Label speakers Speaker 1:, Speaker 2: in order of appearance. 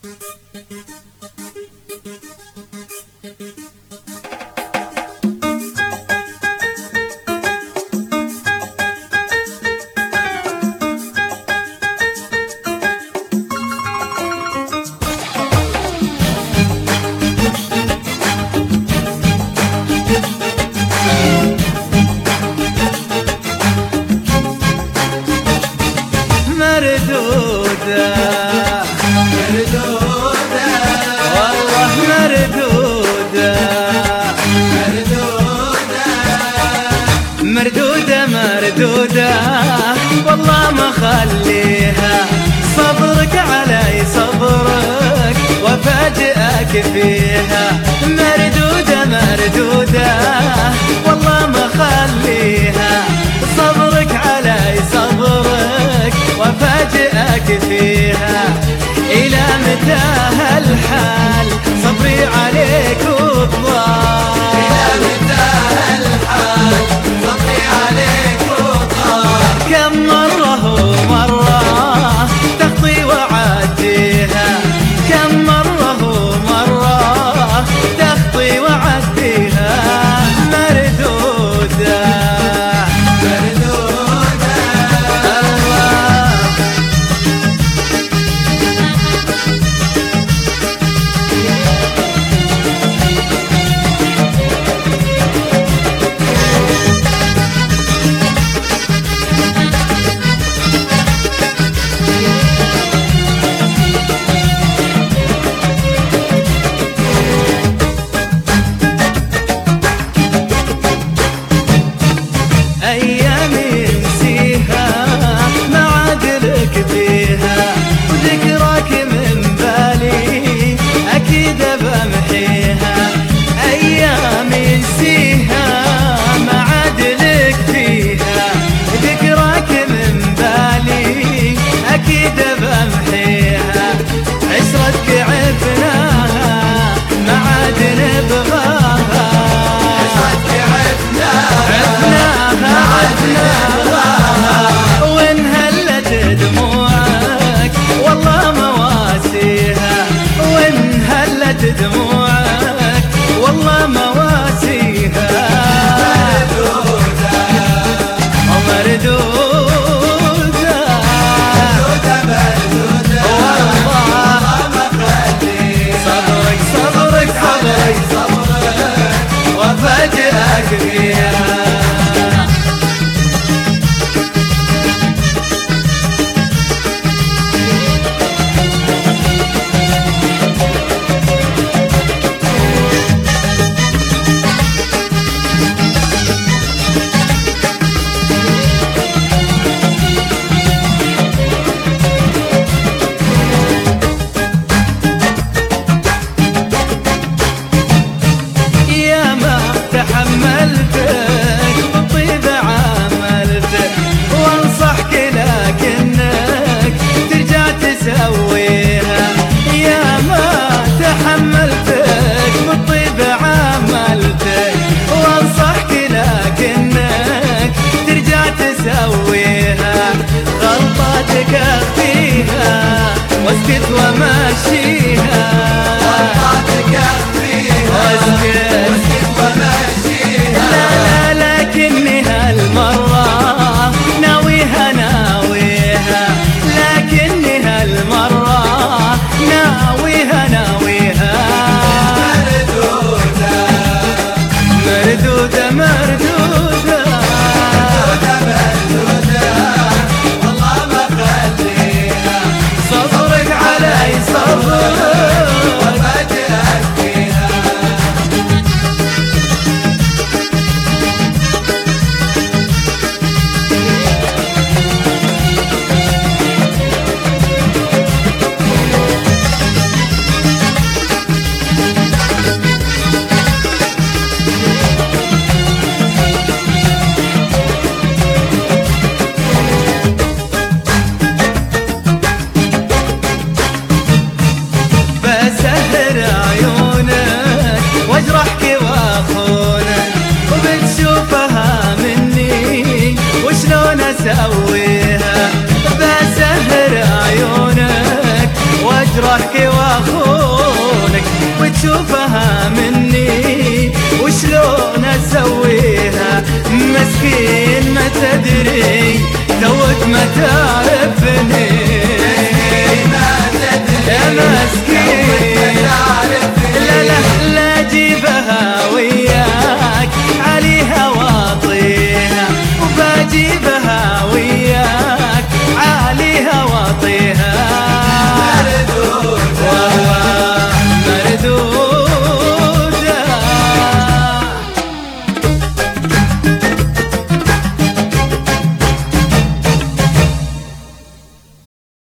Speaker 1: مردودة مردودة والله مردودة مردودة مردودة مردودة والله ما خليها صبرك علي صبرك وفاجئك فيها مردودة مردودة والله ما خليها صبرك علي صبرك وفاجئك فيها إلى متى هالحال صبري عليك وضاع إلى متى هالحال صبري عليك وضاع كم مرة ومرة تخطي وعديها كم مرة ومرة تخطي وعديها مردودة أيامي نسيها ما عدلك فيها وذكرك من بالي أكيد بمحيها أيامي نسيها ما عدلك فيها ذكرك من بالي أكيد بمحيها عشرتك عفناها ما عاد نبغاها عشرتك عفناها وانهلت دموعك والله مواسيها وانهلت دموعك والله مواسيها مردودة مردودة مردودة والله ما خلي صبرك صبرك صبرك صبرك وفاجئك فيها تحملتك بالطيب عاملتك وانصحك لكنك ترجع تسويها يا ما تحملتك بالطيب عاملتك وانصحك لكنك ترجع تسويها غلطاتك اخفيها واسكت وماشيها غلطاتك اخفيها واسكت لا لكني هالمرة ناويها ناويها لكني هالمرة ناويها ناويها مردودة مردودة مردودة مردودة والله ما خليها صبرك علي صبرك وفاجئك فيها اسويها بسهر عيونك واجرح ضحكي واخونك وتشوفها مني وشلون اسويها مسكين ما تدري توك متى